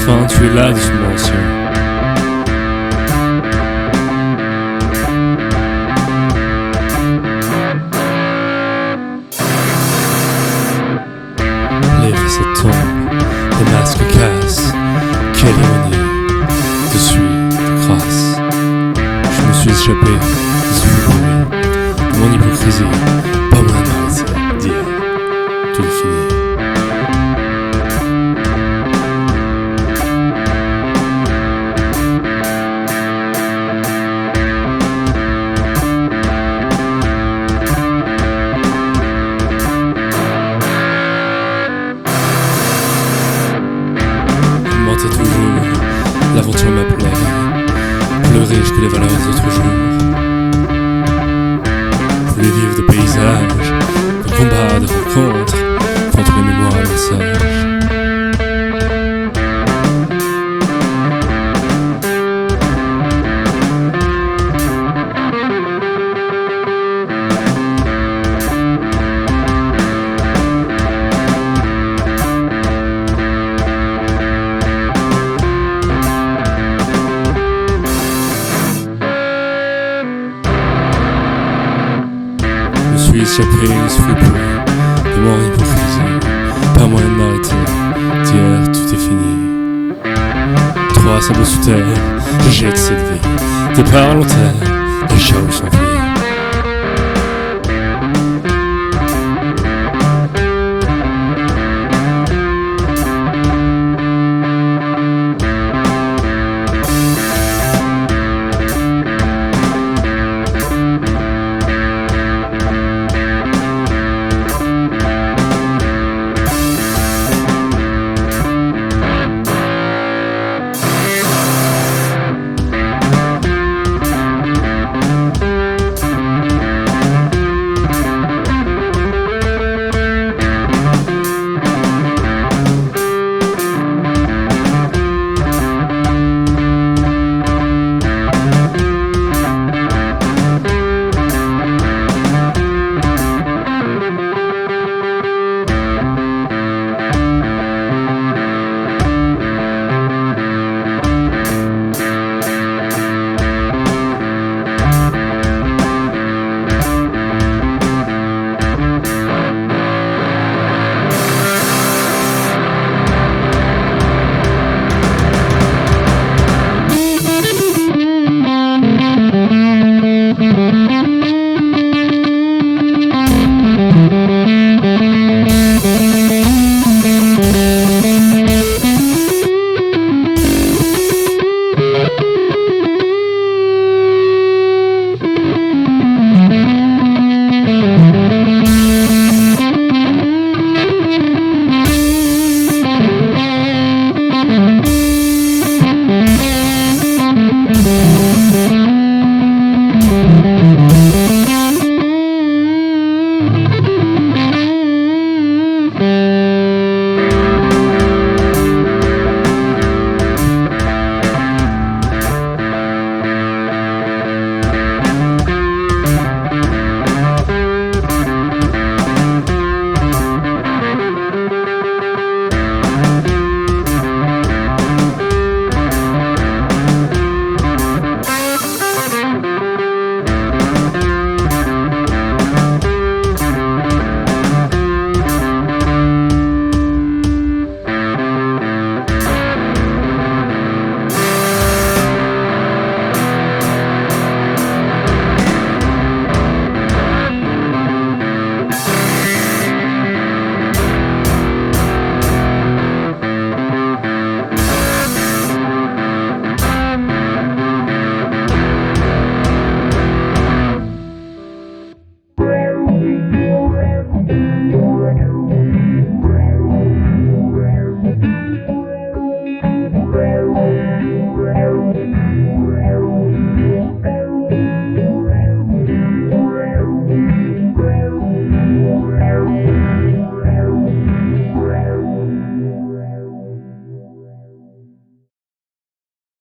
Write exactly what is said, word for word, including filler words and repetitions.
enfin tu es là doucement ancien. Les facettes tombent, les masques cassent. Quelle ironie de suie, de grâce. Je me suis échappé de ce fou bruit, de mon hypocrisie. Pas moyen de m'arrêter, dire tout est fini. Toujours, l'aventure m'appelait, plus riche que les valeurs d'autres jours, plus vivre de paysages, de combats, de rencontres, contre les mémoires et messages. Échappé, ce fou bruit de mon hypocrisie. Pas moyen de m'arrêter, dire tout est fini. Trois sabots sous terre, je jette cette vie. Départ volontaire, les chaos sans vie.